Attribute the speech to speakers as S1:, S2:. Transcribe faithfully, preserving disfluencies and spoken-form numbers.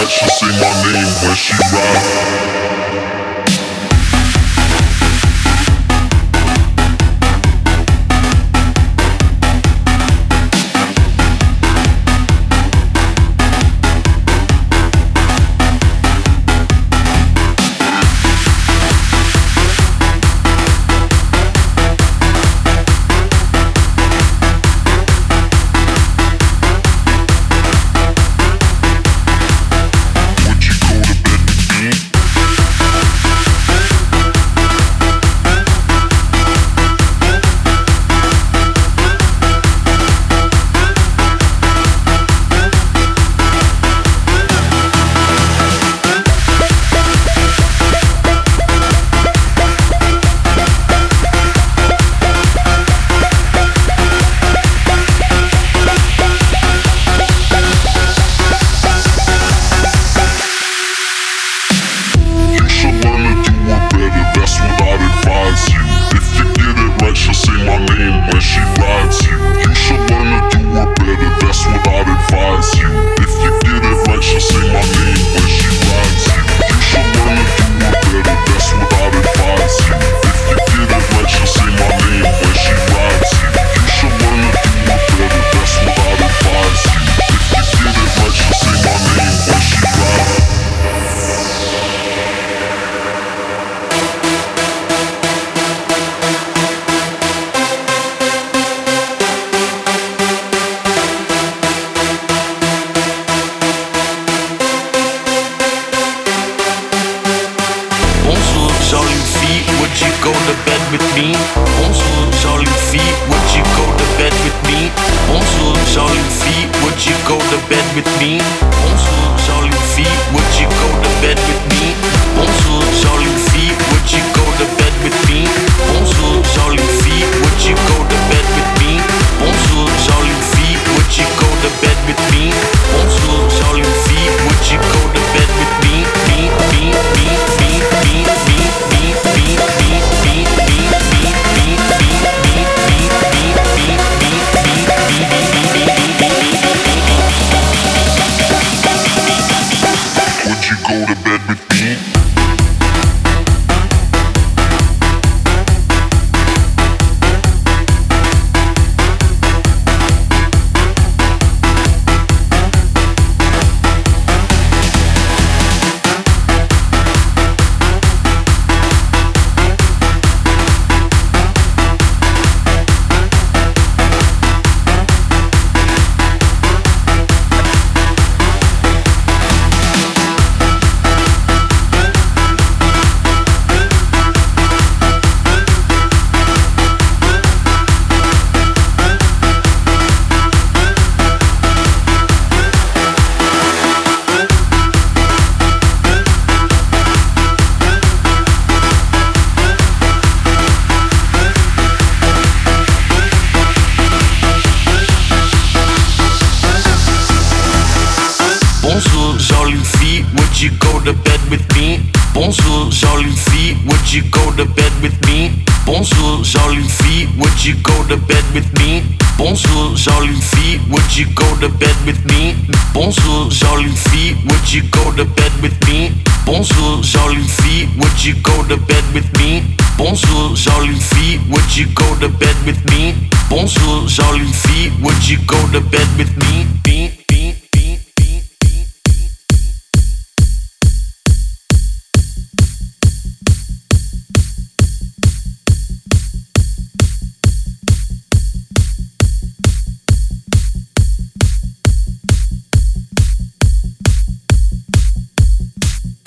S1: right, she'll say my name when she ride.
S2: Bonjour, jolie fille, would you go to bed with me? Bonjour, jolie fille, would you go to bed with me? Bonjour, jolie fille, would you go to bed with me? Bonjour, jolie fille, would you go to bed with me? Bonjour, jolie fille, would you go to bed with me? Bonjour, jolie fille, would you go to bed with me? Bonjour, jolie fille, would you go to bed with me? me?